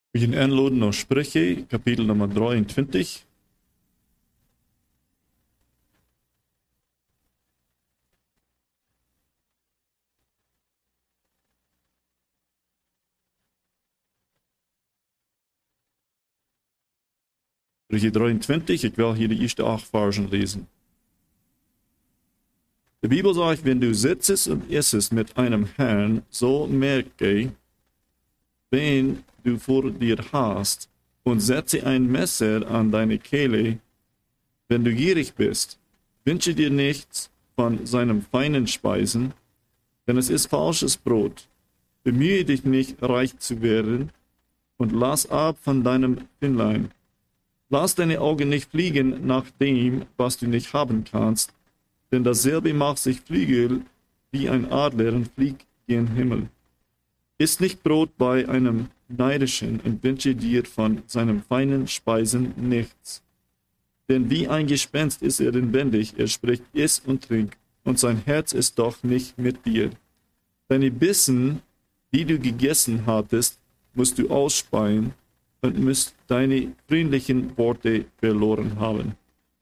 Wir gaan aanloden naar Sprüche, kapitel nummer 23. Sprüche 23, ik wil hier de eerste 8 Versen lesen. Die Bibel sagt, wenn du sitzest und essest mit einem Herrn, so merke, wen du vor dir hast, und setze ein Messer an deine Kehle, wenn du gierig bist. Wünsche dir nichts von seinem feinen Speisen, denn es ist falsches Brot. Bemühe dich nicht, reich zu werden, und lass ab von deinem Finnlein. Lass deine Augen nicht fliegen nach dem, was du nicht haben kannst, denn dasselbe macht sich Flügel wie ein Adler und fliegt gen Himmel. Iss nicht Brot bei einem Neidischen und wünsche dir von seinen feinen Speisen nichts. Denn wie ein Gespenst ist er lebendig, er spricht, iss und trink, und sein Herz ist doch nicht mit dir. Deine Bissen, die du gegessen hattest, musst du ausspeien und musst deine freundlichen Worte verloren haben.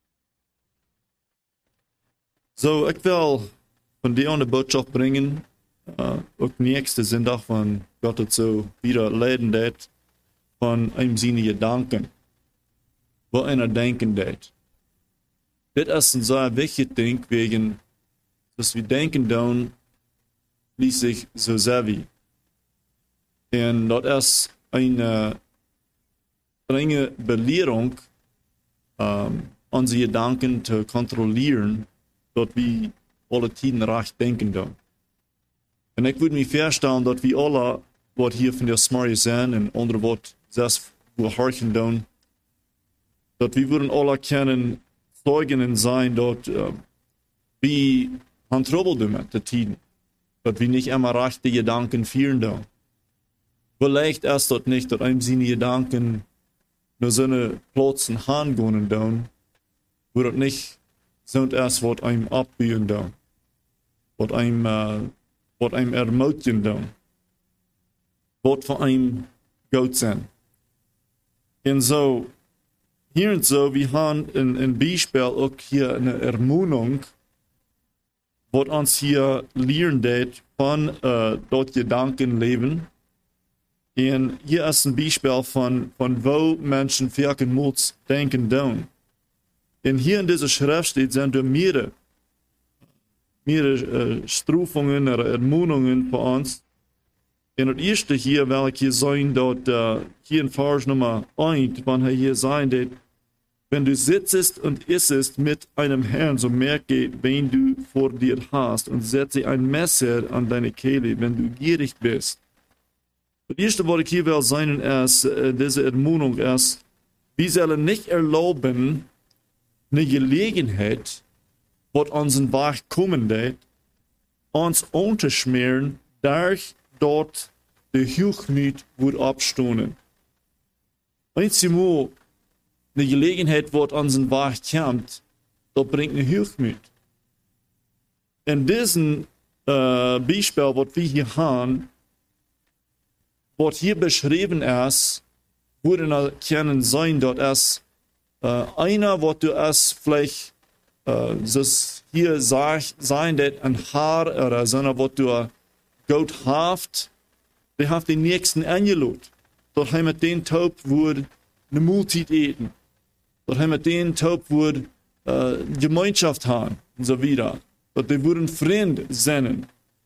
So, ich will von dir eine Botschaft bringen, auch nächste Sonntag von Gott dazu wieder leiden dat von einem seine Gedanken, wo einer denken dat. Das ist ein sehr wichtiges Ding, wegen, dass wir denken dann, schließlich so sehr wie. Und das ist eine strenge Belehrung, unsere Gedanken zu kontrollieren, dass wir alle Tiden recht denken dann. Und ich würde mich vorstellen, dass wir alle, was hier von der Smarrie sind, und andere, was selbst wir horchen dann, dass wir würden alle können Zeugen sein, dass wir haben Trouble damit, die Tiden. Dass wir nicht immer rechte Gedanken führen dann. Vielleicht ist das nicht, dass einem seine Gedanken nur so eine Plotzen hangehen dann, wo das nicht so ist, was einem abbühen dann. Was einem ermutigen dann. Was für einem gut sind. Und so, hier und so, wir haben ein Beispiel auch hier eine Ermahnung, was uns hier lernen wird von dort Gedankenleben. Und hier ist ein Beispiel von wo Menschen wirken muss denken dann. Und hier in dieser Schrift steht, sind mehrere Strufungen oder Ermahnungen für uns. Und das erste hier, will ich hier sagen, dass hier in Vers Nummer 1, wenn er hier sein wird, wenn du sitzest und essest mit einem Herrn, so merke, wen du vor dir hast, und setze ein Messer an deine Kehle, wenn du gierig bist. Das erste, was ich hier will sagen, ist, diese Ermahnung ist, wir sollen nicht erlauben, eine Gelegenheit, was unseren Weg kommen wird, uns unterschmieren, durch dort die Hochmut wird abstoßen. Einmal eine Gelegenheit, was unseren Weg kommt, das bringt eine Hochmut. In diesem Beispiel, was wir hier haben, was hier beschrieben ist, würde können sein, dass einer, was du es vielleicht das hier sein, dass ein Haar oder so, was du gut hast, der hat den nächsten eingeladen. Dort haben wir den Taub, wo eine Multit eten. Dort haben wir den Taub, wo Gemeinschaft haben und so weiter. Dort die würden Freund sein.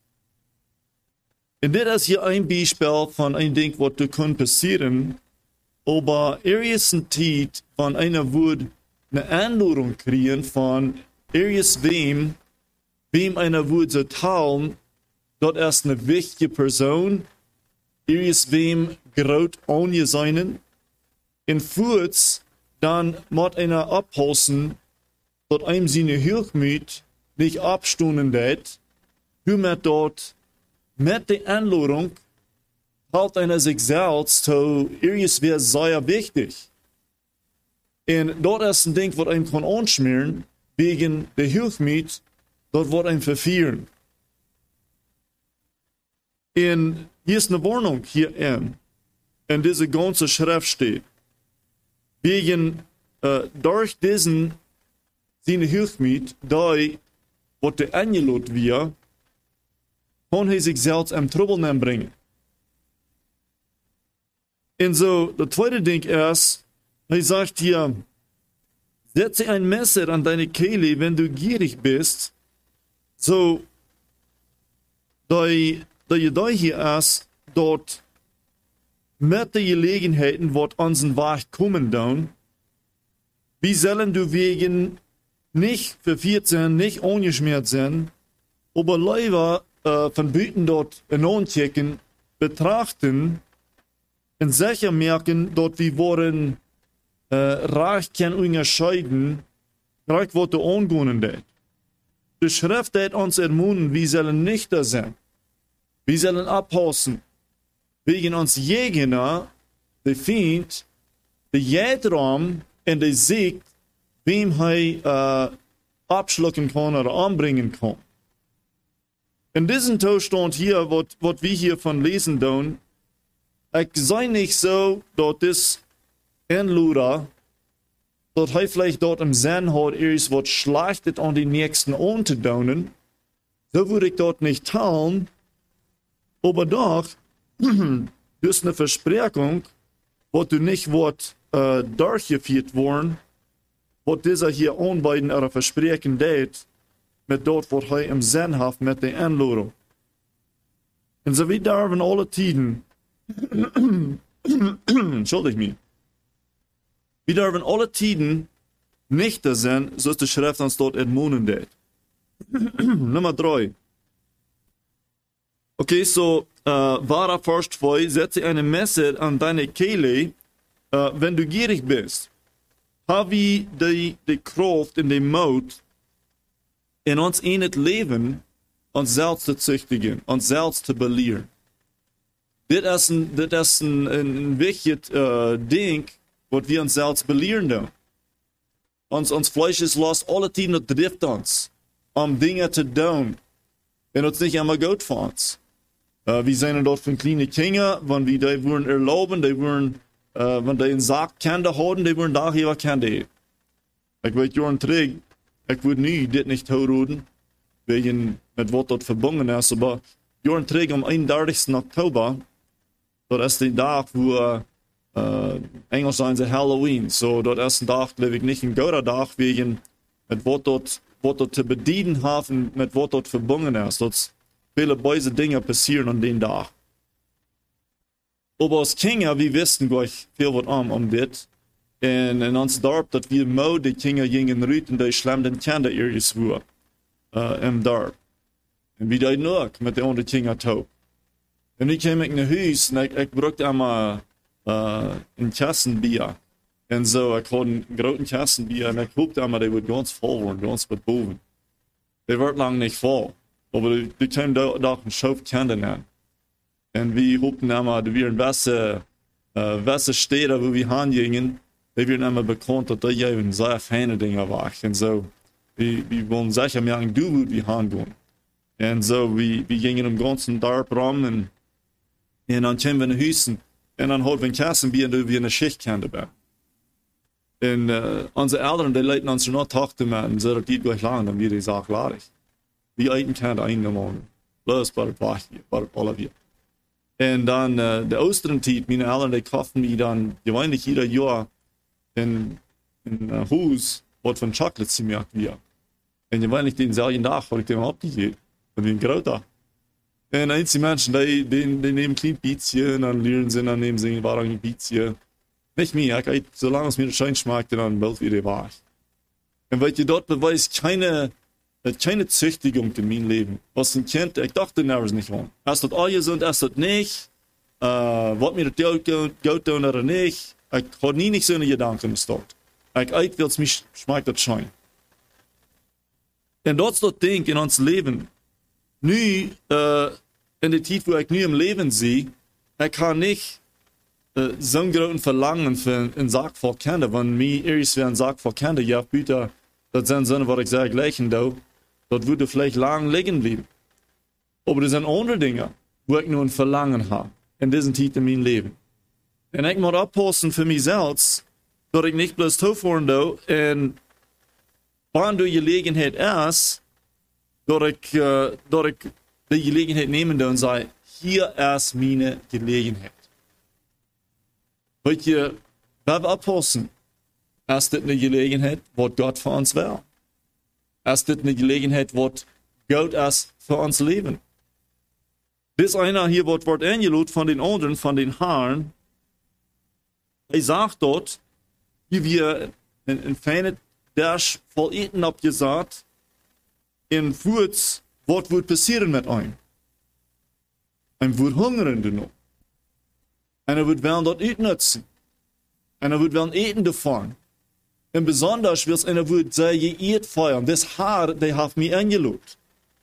Und das ist hier ein Beispiel von einem Ding, was du kann passieren. Aber ist eine Zeit, von einer würde eine Anleitung kriegen von wem einer würde so teilen, dort ist eine wichtige Person, wem graut ohne seinen, in Furz, dann muss einer abholzen, dort einem seine Hochmut nicht abstunden wird, wie man dort mit der Anleitung halt einer sich selbst zu wäre sehr wichtig. Und dort ist ein Ding, was einem kann anschmieren, wegen der Hochmut, dort wird einem verführen. Und hier ist eine Warnung hier. in diese ganze Schrift steht. Wegen, durch diesen, seine Hilfsmittel, die, was der angelot wird, kann er sich selbst im Trouble bringen. Und so, das zweite Ding ist, er sagt hier, setze ein Messer an deine Kehle, wenn du gierig bist, so, da Idee hier ist, dort mit den Gelegenheiten, was unseren Weg kommen dann, wie sollen du wegen nicht verwirrt sein, nicht ungeschmiert sein, aber lieber von Büten dort anchecken, betrachten und sicher merken, dort wir wollen reich kann unterscheiden, reich was der angehen wird. Die Schrift hat uns ermuntert, wir sollen nicht da sein. Wir sollen abpassen. Wegen uns Gegner, der Feind, der Jädram und der Sieg, wem er abschlucken kann oder anbringen kann. In diesem Zustand hier, was wir hier von lesen tun, ich sei nicht so, dass das Anluder, dass er vielleicht dort im Sinn hat, ist, was schlechtet an die Nächsten anzudonen. So würde ich dort nicht tun, aber doch, das ist eine Versprechung, was du nicht wird durchgeführt worden, was dieser hier anbeiden oder Versprechen tät, mit dort, was er im Sinn hat, mit der Anladung. Und so wie darf alle Tiden, entschuldigt mich, wir dürfen alle Tiden nicht da sein, so ist die Schrift uns dort ermuntert. Nummer 3. Okay, so, wahrer Vers 2, setze eine Messer an deine Kehle, wenn du gierig bist. Habe die Kraft in dem Mut, in uns in het Leben, uns selbst zu züchtigen, uns selbst zu belehren. Das ist ein wichtiges Ding, was wir uns selbst belehren tun. Uns Fleisch ist los, alle Tiden das trifft uns, Dinge zu tun. Und uns nicht einmal gut für uns. Wir sind dort von kleinen Kindern, wenn wir die wollen erlauben, die wollen, wenn die einen Sack Kinder haben, die wollen da hier Kinder. Ich weiß, Joran trägt, ich würde nie das nicht tun, wegen, mit was dort verbunden ist, aber Joran trägt am 31. Oktober, das ist der Tag, wo Englisch sagen sie Halloween. So, dort ist ein Tag, glaube ich, nicht ein guter Tag, wegen, mit was dort zu bedienen haben, mit was dort verbunden ist. Dort viele böse Dinge passieren an den Tag. Aber als Kinder, wir wissen gleich viel was das. Und in uns Dorf, dass wir die Kinder gingen rüten, die schlimmsten Kinder irgendwo im Dorf. Und wie die noch mit den anderen Kindern tun. Und ich kam in ein Haus und ich brauchte einmal ein Kassenbier. Und so, ich hatte einen großen Kassenbier und ich hoopte einmal, die wird ganz voll werden, ganz mit Boven. Die wird lang nicht voll. Aber die kamen da ein Schauf kennenlernen. Und wir hoopten einmal, die wären welche Städte, wo wir hingingen, die werden einmal bekannt, dass die eben sehr feine Dinge waren. Und so, wir wollen sicher merken, du wo wir hingehen. Und so, wir gingen im ganzen Dorf rum und dann kamen wir nach Hause. Und dann hatten wir ein Kassenbier und wir eine Schicht kennengelernt. Und unsere Eltern, die leiten uns schon noch Tochter mit und so, das geht gleich lang, dann wird die Sache klar. Wir eiten Kinder eingenommen. Das war das alle wir. Und dann der Osterentiet, meine Eltern, die kaufen mir dann gewöhnlich jeder Jahr in Haus, was von Chocolate zu mir wird. Und gewöhnlich den selben Tag, wo ich dem abgegeben und den Grauter. Und einige Menschen, die nehmen klein Biezchen, dann lernen sie, dann nehmen sie ein Biezchen. Nicht mir, solange es mir das Schein schmeckt, dann bald wieder wahr. Und weil ihr dort beweist, keine Züchtigung in meinem Leben. Was ein Kind, ich dachte damals nicht an. Erst das alle sind, erst das nicht. Was mir das gut tun oder nicht. Ich habe nie nicht so eine Gedanken dort. Ich will es mich schmeckt das Schein. Und das ist das Ding in uns Leben. Nu, in der Zeit, wo ich nu im Leben sehe, ich kann nicht so einen großen Verlangen für einen Sack voll Kinder. Wenn mir irgendwer einen Sack voll Kinder ja, bitte, das sind Sinne, was ich sage, gleichen da, das würde vielleicht lang liegen bleiben. Aber das sind andere Dinge, wo ich nur ein Verlangen habe, in diesem Zeit in meinem Leben. En ik moet oppassen voor mezelf, dat ik niet bloos toevoeren doe, en wanneer de gelegenheid is, dat ik de gelegenheid nemen doe en zei, hier is mijn gelegenheid. Weet je, we hebben oppassen. Is dit een gelegenheid wat God voor ons wil? Is dit een gelegenheid wat God is voor ons leven? Dit is einer hier wat wordt ingeloot van den anderen, van den Herrn. Hij zegt dort, hier wir een fijne Dash vol eten opgezet, en voert, wat wordt passeren met een? Hij wordt hongerende nog. En hij wordt wel dat uitnutzen. En hij wordt wel eten ervan. En besonders wil einer wordt zij geëerd feiern. Das Haar, die heeft mij ingeloot.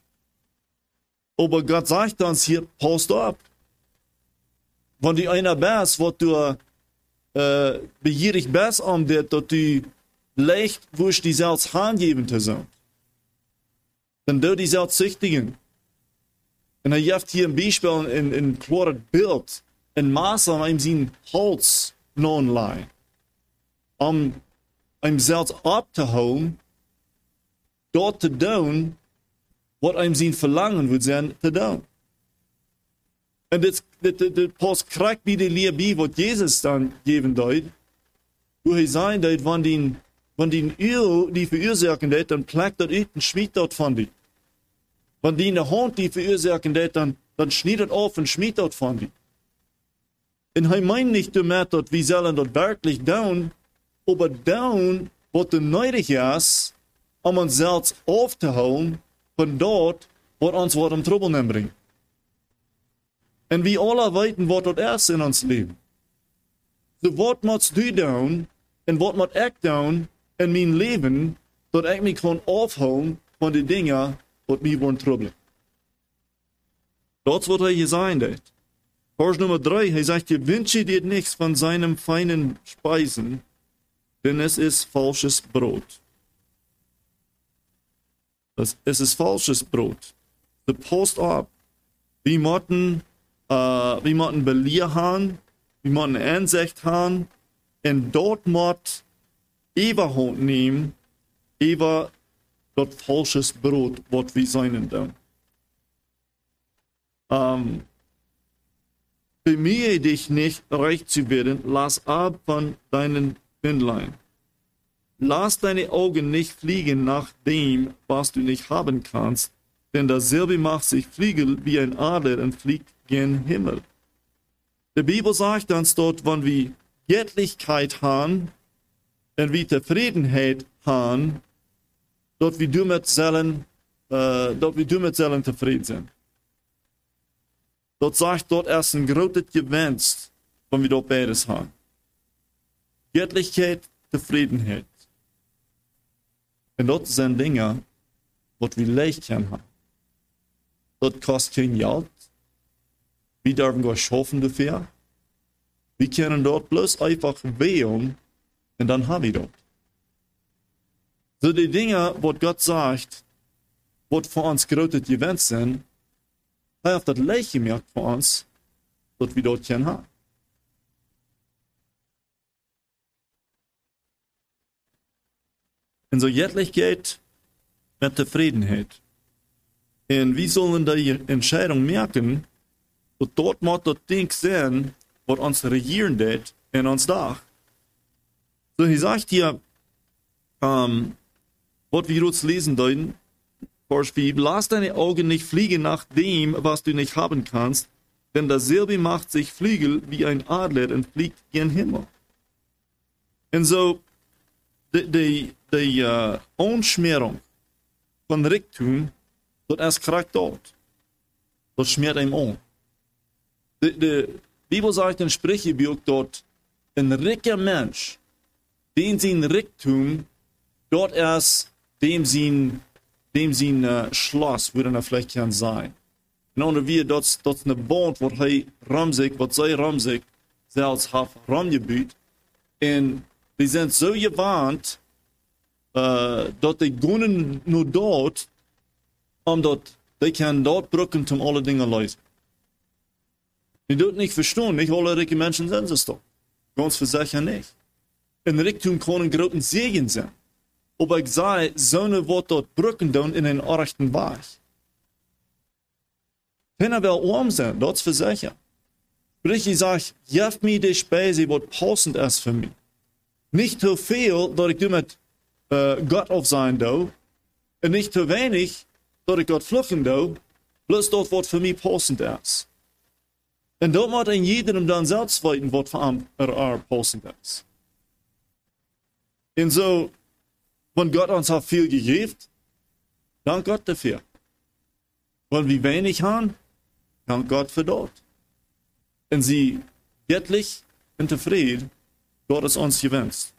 Aber Gott sagt uns hier, passt op. Wenn du einer bist, was du begierig bist, dat du leicht wirst die selbst handgeben zu sein, dann du die selbst züchtigen. Und er gibt hier ein Beispiel in klares Bild, in Maße an ihm sein Holz nonlein, ihm selbst abzuholen, dort zu tun, wat ihm sein Verlangen wird sein, zu tun. Und das passt korrekt bei der Liebe, was Jesus dann geben wird, wo er sagen wird, wenn die Öl die verursachen wird, dann pleckt das uit und schmiedet das von dir. Wenn die eine Hand die verursachen wird, dann schneidet auf und schmiedet das von dir. Und er meint nicht damit, dass wir sollen das wirklich tun, aber tun, was nötig ist, uns selbst aufzuholen, von dort, wat ons wat om trouble brengt. En we alle weten wat dat is in ons leven. So wat moet du doen, en wat moet ik doen in mijn leven, dat ik me kan afhouden van de dingen wat mij worden troubelen. Dat is wat hij gezegd heeft. Vers nummer 3, hij zegt, je wünsche dir nichts von seinem feinen Speisen, denn es ist falsches Brot. Es ist falsches Brot. De post op. We moeten beleer haben, we moeten inzicht haben, en dort moet Überhand nehmen, über dat falsches Brot, wat we zijn doen. Bemühe dich nicht, reich zu werden, lass ab von deinen Bindlein. Lass deine Augen nicht fliegen nach dem, was du nicht haben kannst, denn dasselbe macht sich Flügel wie ein Adler und fliegt gen Himmel. Die Bibel sagt uns dort, wenn wir Göttlichkeit haben, und wir Zufriedenheit haben, dort wir damit sollen zufrieden sein. Dort sagt dort erst ein großes Gewinn, wenn wir dort beides haben. Göttlichkeit, Zufriedenheit. Und das sind Dinge, was wir leicht haben. Das kostet kein Geld. Wir dürfen gar schaffen dafür. Wir können dort bloß einfach wählen und dann haben wir dort. So die Dinge, was Gott sagt, was für uns große Gewinn sind, er hat das leicht gemacht für uns, dass wir dort können haben. Und so jettlich geht mit Zufriedenheit. Und wir sollen die Entscheidung merken, dass dort muss das Ding sein, was uns regieren wird in uns Dach. So, er sagt hier, was wir uns lesen deuten, Vers 5, lass deine Augen nicht fliegen nach dem, was du nicht haben kannst, denn dasselbe macht sich Flügel wie ein Adler und fliegt gen Himmel. Und so, die Onschmerung von Reichtum, das ist korrekt dort. Das schmiert ihm an. Die Bibel sagt in Sprechebuch dort, ein reicher Mensch, den sein Reichtum, dort ist dem sein Schloss, würde er vielleicht gern sein. Und onder wie dat is een band wat hij wat zij Ramsek zelfs heeft ramgebuurd. En die zijn zo gewaand, dat die kunnen nur dort, omdat die kan dort brücken, om alle dingen lösen. Die doet niet verstaan, niet alle rijke mensen zijn ze toch. Ganz versicher nicht. In Reichtum kann ein großen Segen sein. Aber ich sage, Sonne wird dort Brücken tun in den rechten Weg. Keiner will arm sein, das versicher. Ich sage, gib mir die Speise, was passend ist für mich. Nicht zu viel, dass ich mit Gott auf sein darf. Und nicht zu wenig, dass ich Gott fluchen darf. Bloß dort, was für mich passend ist. Und dort muss in jedem dann selbst weiten, was für ihn passend ist. Und so, wenn Gott uns hat viel gegeben, dank Gott dafür. Wenn wir wenig haben, dank Gott für dort. Und sie göttlich und zufrieden, Gott es uns gewünscht.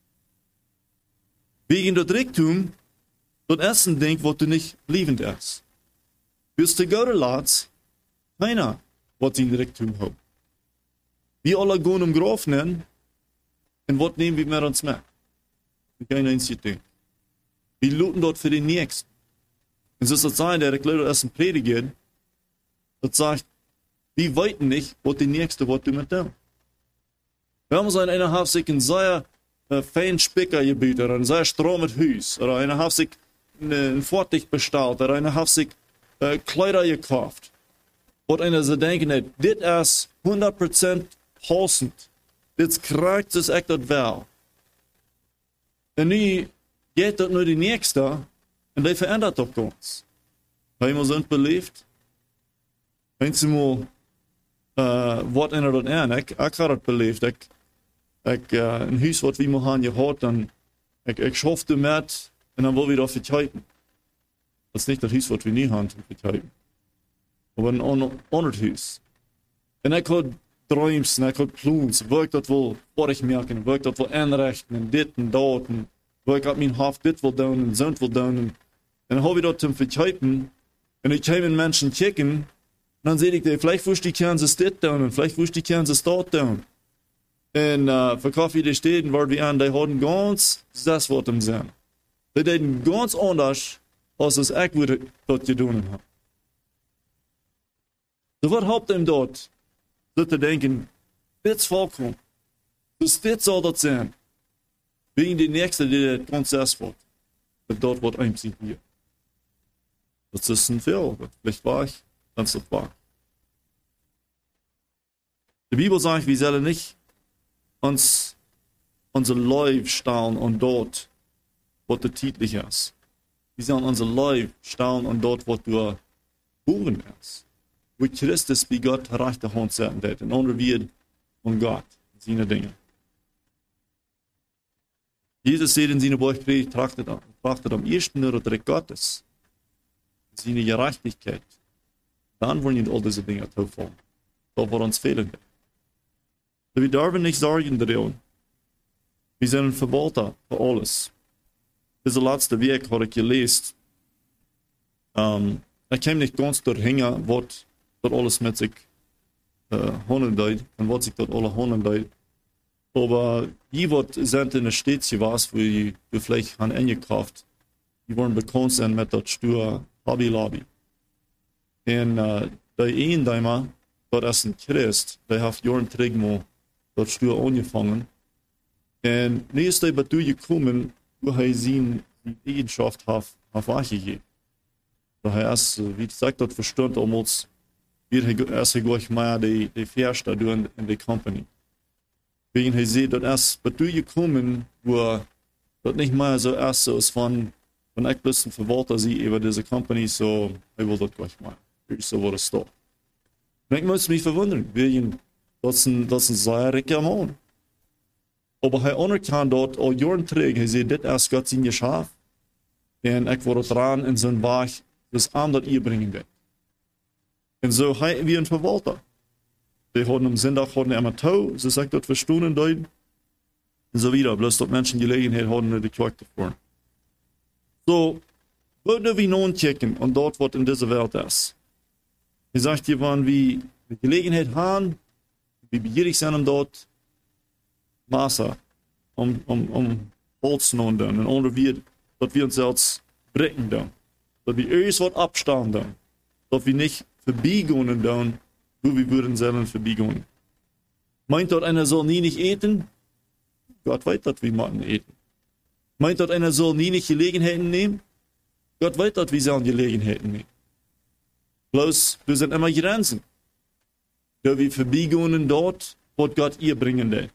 Wegen der Reichtum, das erste Ding, was du nicht liebend ist. Bis du Gott lässt, keiner wird sein Reichtum haben. Wir alle gehen im Grab nennen, und was nehmen wir mit uns mit? Kein einziges Ding. Wir looten dort für den Nächsten. Und so ist das sein, der leider erst ein Prediger, das sagt, wir weiten nicht, was die Nächste wird mit dem. Wir haben so einer hat sich ein sehr fein Spickergebiet oder ein sehr stromes Haus oder einer hat sich ein Fortdicht bestellt oder einer hat sich Kleider gekauft. Und einer so denken, das ist 100% passend. Das kriegt es echt das wel. Und nu geht das nur die Nächste und die verändert doch ganz. Haben wir sind belebt? Einmal, wat einer dat aan, ik had het beleefd. Een huis wat we maar gaan gehad, dan ik schofte met en dan wil we dat vertijden. Dat is niet dat huis wat we niet gaan vertijden. Maar een ander huis. En ik had droom's en ik had plans. Wil ik dat wel vorig merken, wil ik dat wel inrichten en dit en dat. En wil ik op mijn hoofd dit wil doen en zo wil doen. En dan heb ik dat te vertijden. En ik kwam in mensen kijken. Dan zei ik, vielleicht wusste die Kansas dit doen, en vielleicht wusste die Kansas dat doen. En verkaufe die Städten, waar we aan, die hadden ganz das wat hem zijn. Die deden ganz anders, als es ik dat gedaan heb. So wat helpt hem dat? Dat te denken, dit is volkomen. Dus dit zal dat zijn. Wegen die nächste, die dat ganz das wordt. Dat wordt einzig hier. Dat is een veel, vielleicht war ich. Ganz das wahr. Die Bibel sagt, wir sollen nicht uns unser Leib stahlen und dort, was der Titel ist. Wir sollen unser Leib stahlen und dort, was du Buren ist. Wo Christus wie Gott rechte Hand setzen wird, und andere wird von Gott, seine Dinge. Jesus sagt in seiner Bergpredigt, trachtet am ersten nur das Reich Gottes, seine Gerechtigkeit. Dann wollen wir all diese Dinge tun. Das wird uns fehlen. Wir dürfen nicht sorgen darum. Wir sind ein Verwalter für alles. Diese letzte Weg habe ich gelesen. Ich kam nicht ganz dahin, was das alles mit sich handelt und was sich das alles handelt. Aber die, die sind in der Stadt gewesen, wo die vielleicht haben eingekauft, die wollen bekannt sein mit der Steuer Hobby Lobby. En der eendamer, dat is een Christ, die heeft jaren terug mal dat stuur angefangen. En nu is hij bij toe gekomen, wo hij zijn Eigenschaft heeft weggegeben. Daher ist, wie gesagt, das verstanden, damals wird er erst gleich mehr die Fährste in die Company. Wegen er sieht, das ist bei toe gekommen, wo das nicht mehr so erst so ist, von ich bloß ein Verwalter sehe über diese Company, so, er will das gleich mal. So war es da. Und ich muss mich verwundern, wegen, das ist ein sehr reicher Mann. Aber er anerkannt dort, all Jahren trägt, er sieht, das ist Gott sein Geschäft. Und ich war dran in so einem Weg, das Arm dort ihr bringen wird. Und so, er wie ein Verwalter. Die haben am Sonntag, immer Tau, so sagt dort für Stunden deuten. Und so wieder, bloß dort Menschen Gelegenheit haben, die Kirche zu fahren. So, würden wir nun checken, und dort, was in dieser Welt ist. Er sagt, hier waren wir die Gelegenheit haben, wie begierig sind um dort Maße, Holz zu nehmen, und ohne wir, dass wir uns selbst brechen dann. Dass wir erst was abstehen dann. Dass wir nicht vorbeigehen dann, wo wir würden sollen vorbeigehen. Meint dort einer soll nie nicht eten? Gott weiß dort, wie man eten. Meint dort einer soll nie nicht Gelegenheiten nehmen? Gott weiß dort, wie sie an Gelegenheiten nehmen. Bloß, wir sind immer Grenzen. Da wir vorbeigehen dort, wo Gott ihr bringen will.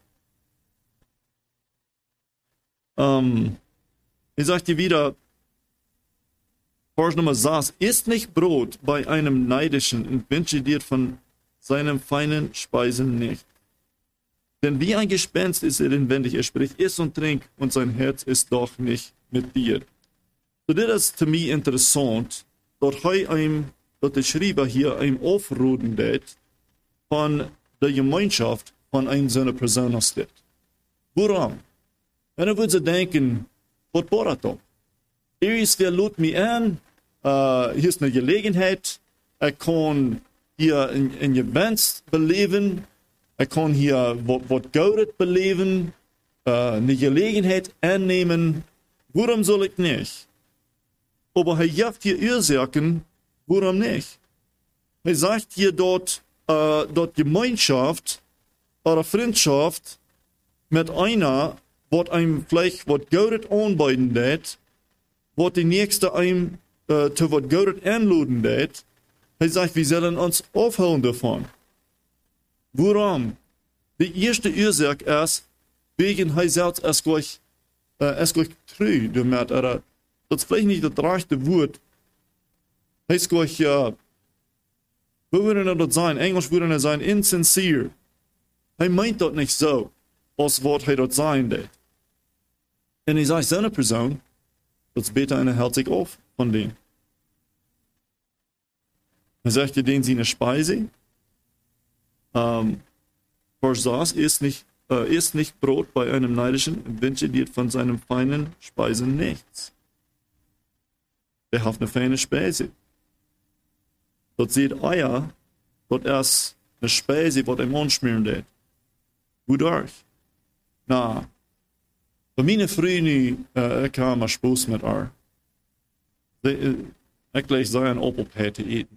Ich sage dir wieder, Vers Nummer 6, isst nicht Brot bei einem Neidischen und wünsche dir von seinen feinen Speisen nicht. Denn wie ein Gespenst ist er inwendig, er spricht, iss und trink, und sein Herz ist doch nicht mit dir. So, das ist für mich interessant, dass der Schreiber hier einem aufrufen wird von der Gemeinschaft von einer so einer Person aus das. Warum? Und dann würde sie denken, was braucht das? Wer lud mich an, hier ist eine Gelegenheit, er kann hier ein Event beleben, er kann hier was Gutes beleben, eine Gelegenheit annehmen. Warum soll ich nicht? Aber er gibt hier Ursachen, warum nicht? Er sagt hier dort Gemeinschaft oder Freundschaft mit einer, was einem vielleicht was Gutes anbieten wird, was die nächste einem zu was Gutes anladen wird. Er sagt, wir sollen uns aufholen davon. Warum? Die erste Ursache ist, wegen er selbst erst gleich treu, das ist vielleicht nicht das rechte Wort. Er ist gleich, wo würde er das sein? Englisch würde er sein, insincere. Er meint das nicht so, als was er dort sein wird. Und er sagt, so eine Person, das beter einer hält sich auf von denen. Er sagt dir, denen sie eine Speise. Vers 6, isst nicht Brot bei einem Neidischen und wünsche dir von seinen feinen Speisen nichts. Der hat eine feine Speise. Dort sieht Eier, dort erst eine Speise, was ihm anschmieren wird. Wodurch? Na, bei meinen Freunden kam ein Spaß mit ihr. Ich gleich sei ein Opelpay zu essen.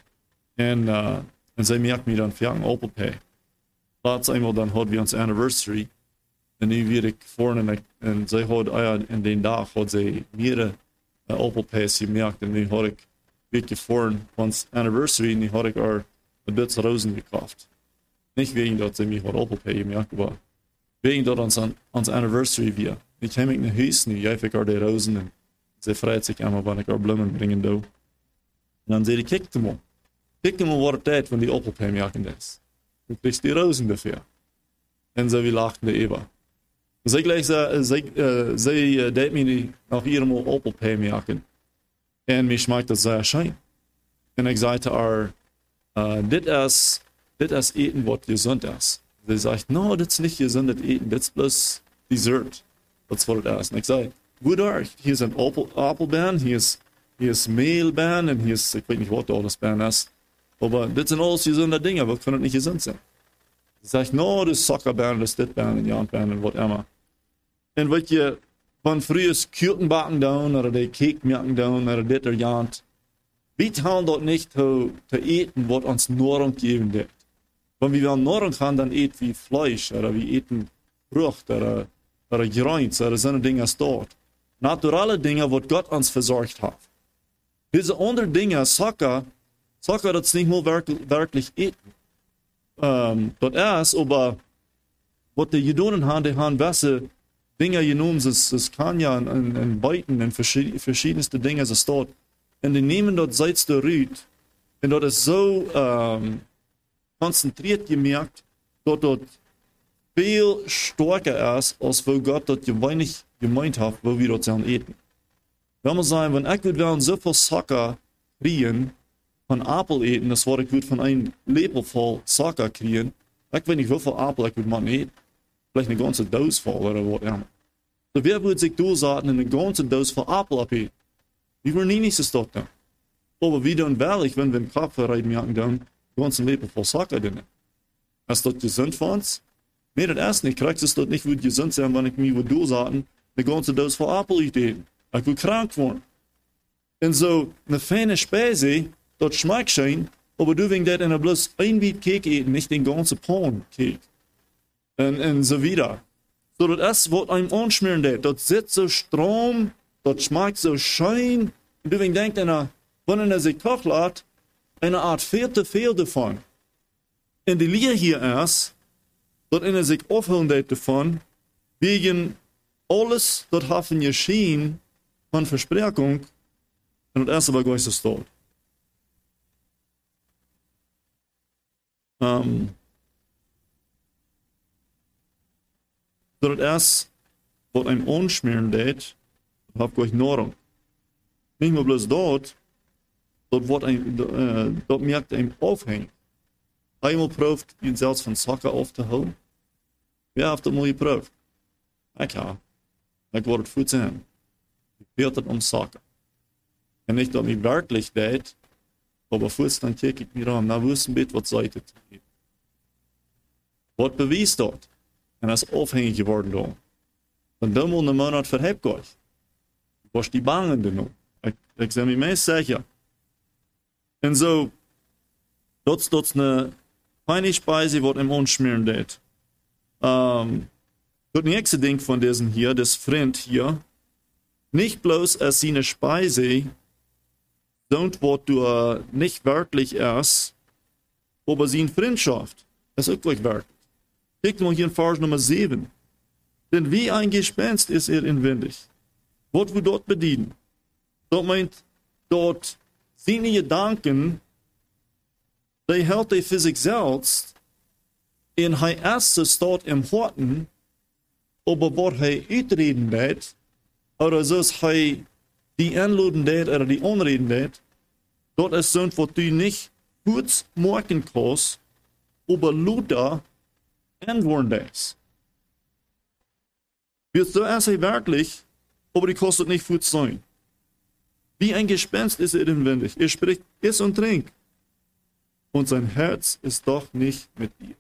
Und sie merkt mir dann, für ein Opelpay. Laatst einmal dann hatten wir uns Anniversary. Und nu weer ik vorne, en zij had in den dag had zij meerdere Opelpays gemerkt. En nu had ik weekje vorne ons Anniversary, en nu had ik haar een beetje rozen gekauft. Nicht wegen, dass sie mich hat Opelpay gemerkt, aber wegen, dass ons Anniversary wir. Ich habe mich nach Hause, nu geef ik haar die rozen, en sie freut sich einmal, wenn ich haar Blumen bringen do. En dan zei ik, kijk mal wat het tijd van die Opelpay merken is. Du kriegst die Rosen dafür. Und so wie lachten die Eva. Sie gleich sie deed mir nach ihrem Opelpay merken. Und mich schmeckt das sehr schön. Und ich sagte ihr, das ist Eten, was gesund ist. Sie sagt, no, das ist nicht gesundes Eten, das ist bloß Dessert. Das ist was das ist. Und ich sage, wodurch? Hier ist ein Apfelbeeren, hier ist Mehlbeeren und hier ist, ich weiß nicht, was da alles Beeren ist. Aber das sind alles gesunde Dinge, aber können nicht gesund sein. Ich sage, no, das ist Soccerbeeren, das ist das Beeren und Jantbeeren und was immer. Und wenn je von früher Kuchen backen down, oder die Cake machen down, oder das oder Jant, wir tun dort nicht zu eten, was uns Nahrung geben wird. Wenn wir Nahrung haben, dann eten wir Fleisch, oder wir eten Frucht, oder Grünze, oder so Dinge als dort. Naturale Dinge, was Gott uns versorgt hat. Diese anderen Dinge, Soccer, das ist nicht nur wirklich eten. Das ist, aber was die Juden haben, die haben gewisse Dinge genommen, es kann ja in Beiten, in verschiedenste Dinge, es dort. Und die nehmen dort Salz der Rüt. Und dort ist so konzentriert gemerkt, dass dort viel stärker ist, als wo Gott dort wenig gemeint hat, wo wir dort sollen eten. Wenn wir sagen, wenn ich würde so viel Zucker kriegen, von Apfel eten, das war ich würde von einem Lepel voll Zucker kriegen. Ich weiß nicht, wie viel Apfel ich würde man eten. Vielleicht eine ganze Dose voll oder was immer. So wer würde sich durchsagen und eine ganze Dose voll Apfel abheben? Wir würden nicht so dort dann. Aber wie dann ehrlich, wenn wir im Kopf reiten, merken dann, die ganze Lepel voll Zucker drin. Ist das gesund für uns? Nee, das ist nicht. Kriegst es dort nicht, würde gesund sein, wenn ich mir würde durchsagen, eine ganze Dose voll Apfel eten. Ich würde krank werden. Und so, eine feine Speise, das schmeckt schön, aber du willst das in bloß ein Biet Cake eten, nicht den ganzen Pan Cake. en so wieder. So, das ist, was einem anschmieren lässt. Das sitzt so Strom, das schmeckt so schön. Und du denkst, wenn er sich kocht lässt, eine Art viel davon. Und die Lier hier ist, dass er sich aufhören lässt davon, wegen alles, das haben geschehen von Versprechung, und das erste war Gott ist tot. So, das erste, was einem anschmieren lässt, hat Gott Nahrung. Nicht nur bloß dort, dort merkt einem aufhängen. Einmal proeft, ihn selbst von Sachen aufzuholen. Wer hat das mal geproeft? Ich ja. Ich word het goed zijn. Ik weet het om Sachen. En nicht, dass mich wirklich deed, aber vorst dann kijk ich mir an, na wo ist ein Bett, was seid ihr? Was beweist dort? Und das ist aufhängig geworden da. Und dann muss ein Monat verhebt euch. Was die bangen denn noch? Ich sehe mich mehr sicher. Und so, das ist eine feine Speise, was im Mund schmieren lässt. Das nächste Ding von diesem hier, das Freund hier, nicht bloß als seine Speise, sondern was du nicht wirklich erst, aber seine Freundschaft, das ist auch gleich wirklich. Kijk mal hier in Vers Nummer 7. Denn wie ein Gespenst ist er inwendig. Was wir dort bedienen. Das meint, dort seine Gedanken, die hält er für sich selbst, und er erst dort im Horten, aber was er uitreden lässt, oder so er die anluden lässt, oder die onreden lässt, dort ist so, was du nicht gut merken kannst, aber Luther antworten lässt. Wird so erst wirklich, aber die kostet nicht gut sein. Wie ein Gespenst ist er inwendig. Er spricht, iss und trink. Und sein Herz ist doch nicht mit dir.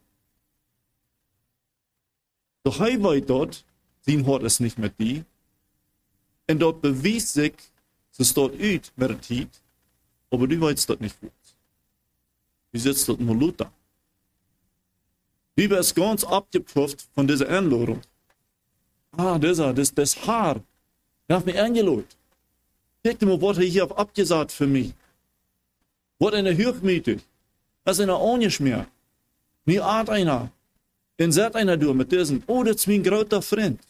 Doch er weiß dort, sein Hort ist nicht mit dir. Und dort beweist sich, es dort uit mit der Zeit, aber du weißt dort nicht gut. Du sitzt dort nur Luther. Du bist ganz abgeprüft von dieser Einladung. Das Haar, der hat mich eingeladen. Kijk mal, was er hier hat abgesagt für mich. Was eine Hochmütig. Das ist eine Angeschmiert. Mir art einer. Und sagt einer durch mit diesem, oh, das ist mein großer Freund.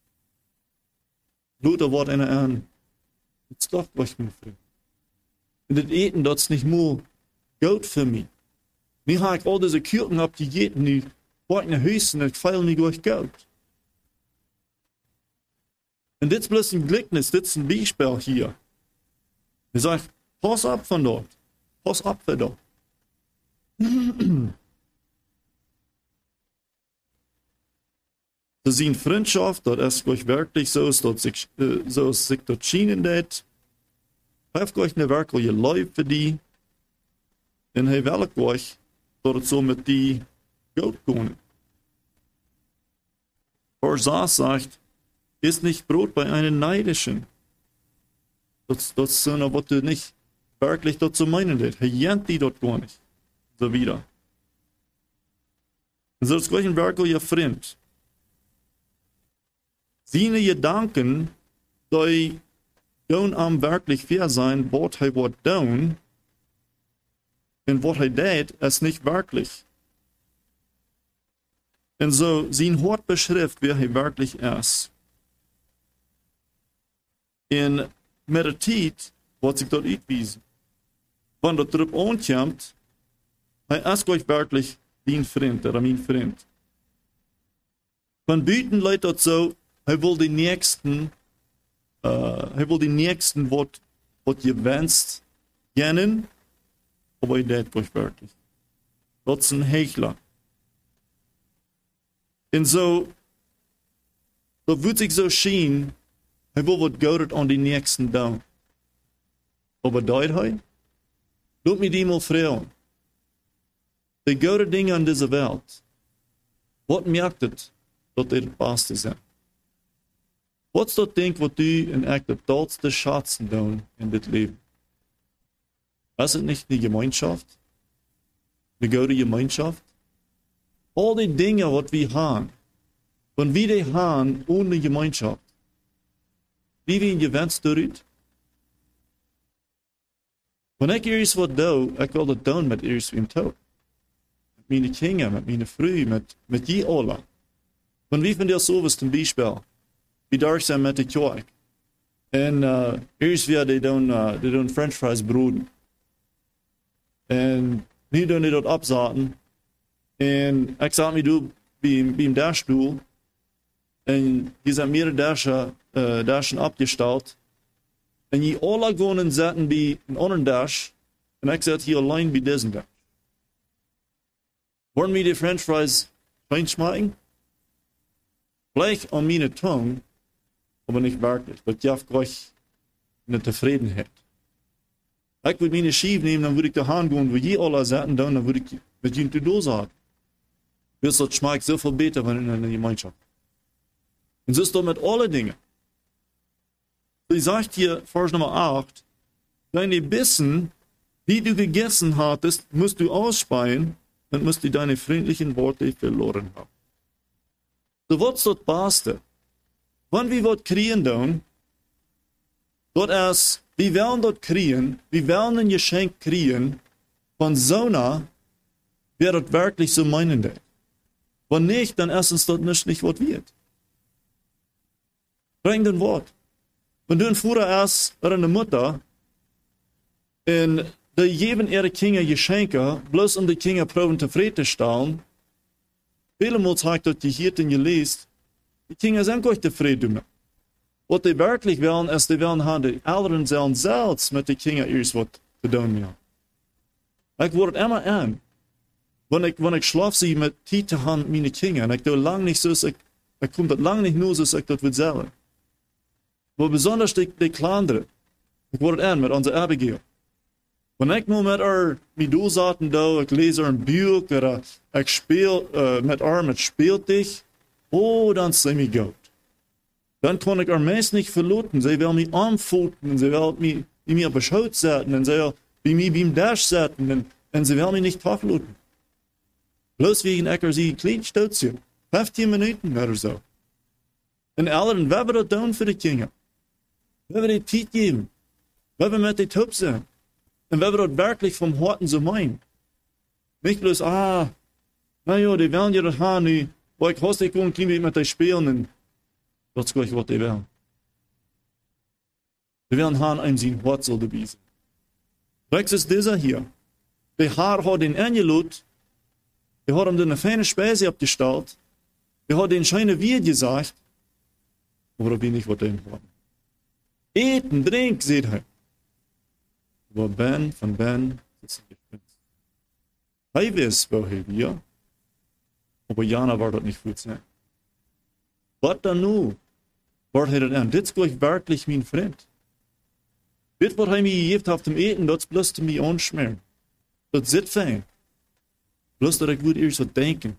Luther wird einer an. Das ist doch was, mein Freund. Und das Eten, das ist nicht nur Geld für mich. Mir habe ich all diese Kirchen abgegeben, die wollten Hüsten, ich feile mich durch Geld. Und das ist bloß ein Gleichnis, das ist ein Beispiel hier. Er sagt, pass ab von dort. Pass ab von dort. Zu sehen Freundschaft, dass es euch wirklich so ist, dass sich dort schienen lässt. Habt euch eine wirkliche Leib für die. Und er will euch dort so mit die Geld gehen. Vers 6 sagt, ist nicht Brot bei einem Neidischen. Das ist so, was du nicht wirklich dort zu meinen lässt. Er jennt die dort gar nicht. So wieder. Und so ist gleich ein wirklicher Freund. Seine Gedanken, die don't am wirklich fair sein, was er wird tun, und was er tät, ist nicht wirklich. Und so, sein Wort beschreibt, wer er wirklich ist. Und mit der Zeit wird sich dort uitwiesen. Wenn das darauf ankommt, er ist gleich wirklich dein Freund, oder mein Freund. Von Büten leid das so, er will die Nächsten, was ihr wünscht, kennen, aber er tät gleich wirklich. Das ist ein Heuchler. Und so, da wird sich so schien, er will was Gott an die Nächsten tun. Aber deut er? Lass mich die mal fragen. Die gute Dinge an dieser Welt, was merkt es, dass die das Beste sind? Was ist das Ding, was du in echt der tollste Schatzen tun in das Leben? Ist es nicht die Gemeinschaft? Die gute Gemeinschaft? All die Dinge, was wir haben, Wenn wir die haben ohne Gemeinschaft, wie wir ihn gewünscht dort, wenn ich ergens wat doe, ich will das doen mit ergens wie toe. Mit meinen Kindern, mit meiner Frau, mit je alle. Wenn wir von der sowas zum Beispiel, wie da sind mit der Kirche, und erst wir die doen French Fries broden. Und nie doen die dort abzaten. Und ich sag mir, du, beim Dashstuhl, und die sind mehrere Dashen abgestellt. Und die alle gehen zaten bij een anderen Dash. Und ich zat hier allein bei diesem Dash. Wollen wir die French Fries reinschmecken? Vielleicht an meine Tongue, aber nicht wirklich. Das gibt gleich eine Zufriedenheit. Ich würde meine Schief nehmen, dann würde ich da hingehen, wo je alle zaten, dann würde ich mit ihnen zu do sagen. Das schmeckt so viel besser, wenn in einer Gemeinschaft. Und so ist das mit allen Dingen. Ich sagt hier, Vers Nummer 8, deine Bissen, die du gegessen hattest, musst du ausspeien und musst du deine freundlichen Worte verloren haben. So was ist das Beste? Wenn wir was kriegen dann, wir werden das kriegen, wir werden ein Geschenk kriegen, von so einer, wer das wirklich so meinen will. Wenn nicht, dann erstens das nicht was wird. Bring den Wort. Wenn du früher erst eine Mutter und die geben ihre Kinder Geschenke, bloß um die Kinder proben zufriedenzustellen, viele Mal sagt das, die hier gelesen, die Kinder sind gar nicht zufrieden. Was die wirklich wollen, ist, die wollen haben, die Eltern sollen selbst mit den Kindern erst was zu tun haben. Ich werde immer an, wenn ich schlafe, sie mit Zeit zu haben mit meinen Kindern, ich tue lange nicht so, ich komme das lange nicht nur, so ich das will sagen. Aber besonders die Kleineren. Ich werde an mit unserer Abigail. Wenn ich nur mit durchsaten, ich lese ein Buch oder ich spiele mit spielt dich, dann sind wir gut. Dann kann ich meist nicht verluten. Sie will mich anfuten, sie will mich mir beschaut setzen, und sie will mich beim Dash setzen, und sie will mich nicht verluten. Bloß wegen ich sie klein stolzieren. 15 Minuten oder so. Und alle, wer wird das tun für die Kinder? Wer wird die Zeit geben? Wer wird mit den Top sein? Und wer wird das wirklich vom Herzen so meinen? Nicht bloß, die wollen ja das haben, ich hasse dich und mit dir spielen, und das ist gleich, was die wollen. Die wollen haben, einem sein Herz soll dabei sein. Rex ist dieser hier. Der Herr hat ihn eingeladen, er hat ihm eine feine Speise abgestellt, er hat den scheine Wirt gesagt, aber da bin ich, was den haben. Eten, drink, seht er. Aber von Ben ist er gespinst. Er weiß, woher wir, aber Jana war das nicht gut sein. Was dann nun? Was hat er denn? Das ist gleich wirklich mein Freund. Das, was er mir gegeben hat zum Eten, das bloß zu mir anschmieren. Das ist fein. Bloß, dass ich gut erst so denken.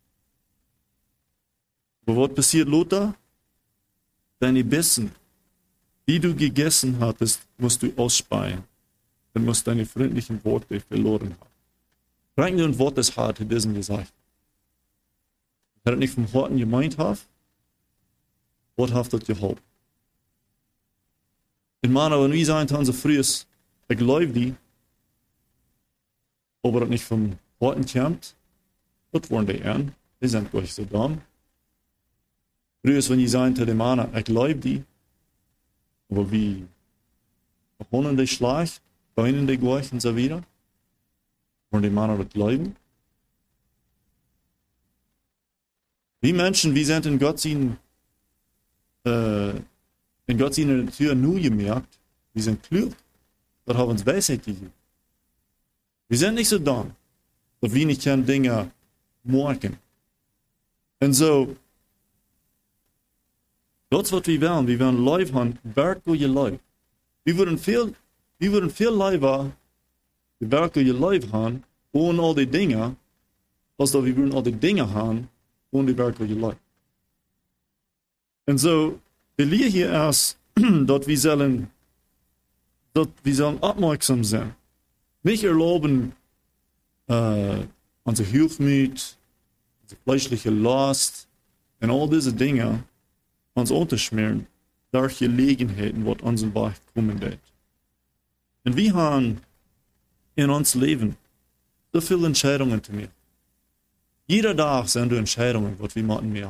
Aber was passiert, Lothar? Deine Bissen, die du gegessen hattest, musst du ausspeien. Dann musst deine freundlichen Worte verloren haben. Bring dir ein Wort des hart in diesem gesagt. Er hat nicht vom Horten gemeint hat, was hat das geholfen? In meiner, wenn wir sagen, so früh ist, ich glaube die, aber das nicht vom Horten kommt, das wollen die an, die sind gleich so dumm. Früher ist, wenn ich sagen, zu dem Mann, ich glaube die, aber wie Honnen die Schlag, Beinen die gleich und so weiter, wollen die Männer das glauben? Wie Menschen, wir sind in Gott seine Tür nur gemerkt, wir sind klug, das haben uns Weisheit gegeben. Wir sind nicht so dumm, dass wir nicht können Dinge merken. Und so, das, was wir wollen Leib haben, Werk, wo ihr Leib. Wir würden viel lieber die Werke, ihr Leib haben, ohne all die Dinge, als dass wir würden all die Dinge haben, ohne die Werke, ihr Leib. Und so, wir lernen hier erst, dass wir sollen aufmerksam sein. Nicht erlauben, unsere Hilfmut, unsere fleischliche Last, En al diese Dinge uns unterschmieren durch Gelegenheiten, wat unseren Weg kommen wird. Und wir haben in ons Leben so viele Entscheidungen zu machen. Jeder Tag sind die Entscheidungen, was wir machen mehr.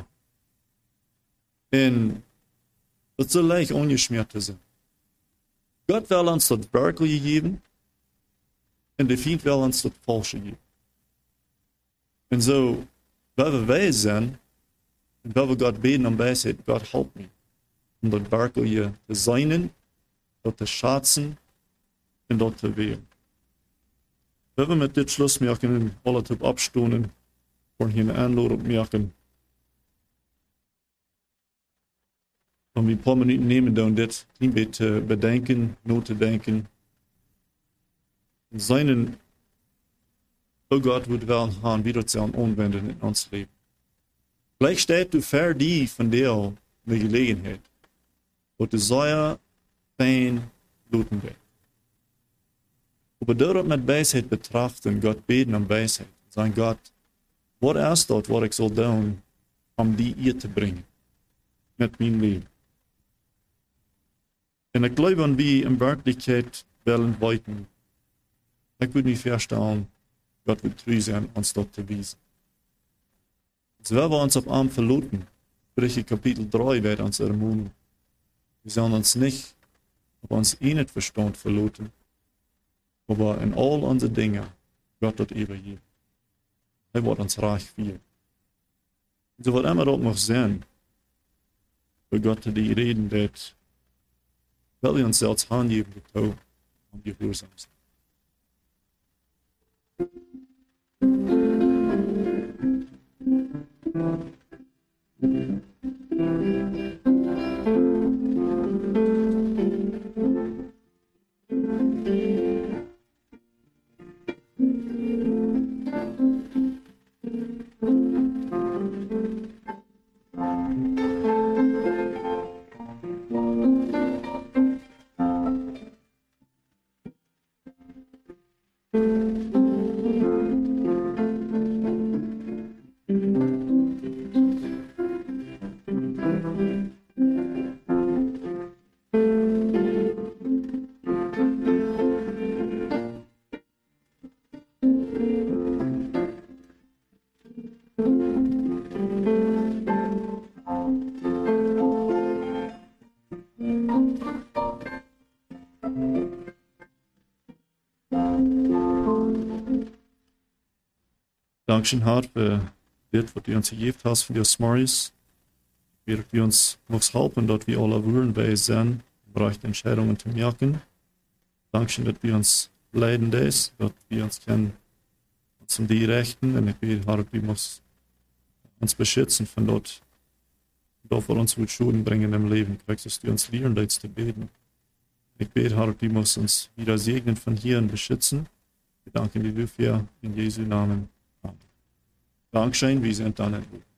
Und das soll leicht ungeschmiert sein. Gott will uns das Wirkliche geben und der Feind will uns das Falsche geben. Und so, weil wir weise sind, und weil wir Gott beten und Weisheit, Gott help mich, um das Wirkliche zu sein, das zu schätzen und das zu wählen. Wenn wir mit dit Schluss machen und alle Typ abstunden, wollen hier eine Anladung machen, und wir ein paar Minuten nehmen, um das ein bisschen bedenken, nachzudenken, und seinen, oh Gott, wird wir haben, wieder zu anwenden in uns Leben. Vielleicht steht du für die von der eine Gelegenheit, wo du sehr fein looten wird. Aber dort mit Weisheit betrachten, Gott beten um Weisheit. Sagen Gott, was ist dort, was ich soll tun, um die ihr zu bringen? Mit meinem Leben. Und ich glaube, wenn wir in Wirklichkeit wollen weiten, ich würde mich vorstellen, Gott wird treu sein, uns dort zu wiesen. So wenn wir uns auf Arm verloten, sprich Kapitel 3 wird uns ermutigen. Wir sollen uns nicht auf uns nicht Verstand verloten, aber in all unsere Dinge Gott dort übergeben. Er wird uns reich viel. So wird immer dort noch sein, für Gott die reden wird, weil wir uns selbst angeben, getan und gehorsam sind. Dankeschön, Herr, für das, was du uns gegeben hast, für die Smarties. Wir uns muss helfen, dass wir alle wollen, bei sind, im Bereich der Entscheidungen zu merken. Dankeschön, dass wir uns leiden, dass wir uns kennen, uns um die Rechten, und ich bete, Herr, wir müssen uns beschützen von dort, wo uns mit Schulden bringen im Leben. Kriegst du uns lehren, das zu beten. Ich bete, Herr, wir müssen uns wieder segnen von hier und beschützen. Wir danken dir dafür in Jesu Namen. Dankeschön, wir sind dann in